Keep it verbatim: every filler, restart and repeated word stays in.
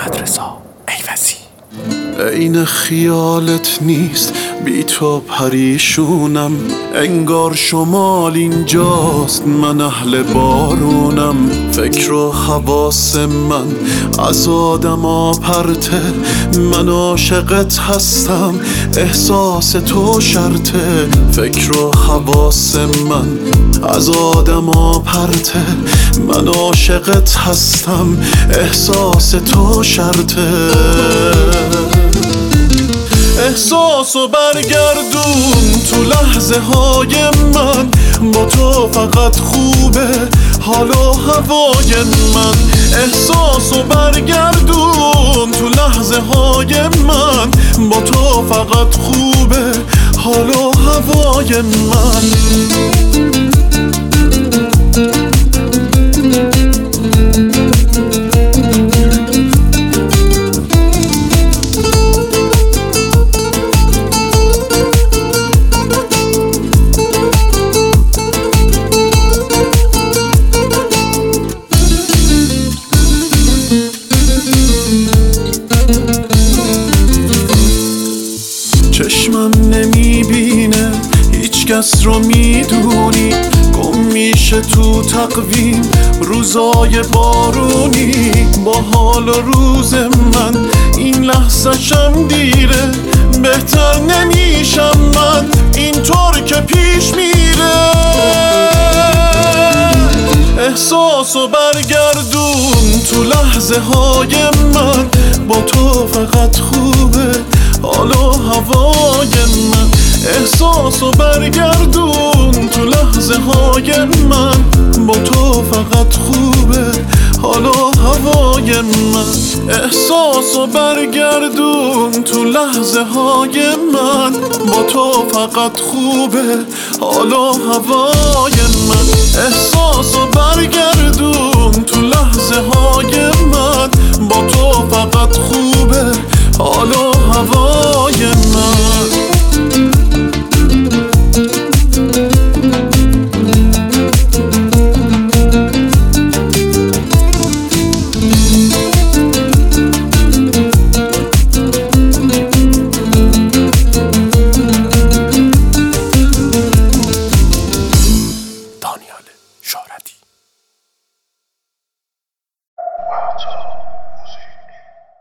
محمد رضا ایوزی. عین خیالت نیست بی تو پریشونم، انگار شمال اینجاست من اهل بارونم. فکر و حواس من از آدما پرته، من عاشقت هستم احساس تو شرطه. فکر و حواس من از آدما پرته، من عاشقت هستم احساس تو شرطه. احساسو برگردون تو لحظه های من، با تو فقط خوبه حال و هوای من. احساسو برگردون تو لحظه های من، با تو فقط خوبه حال و هوای من. چشمم نمیبینه هیچ کس رو میدونی، گم میشه تو تقویم روزای بارونی. با حال و روز من این لحظه شم دیره، بهتر نمیشم من اینطور که پیش میره. احساسو برگردون تو لحظه های من، با تو فقط خوبه حال و هوای من. احساسو برگردون تو لحظه های من، با تو فقط خوبه حال و هوای من. احساسو برگردون تو لحظه های من، با تو فقط خوبه حال و هوای من. احساسو برگردون تو لحظه های من، با تو فقط خوبه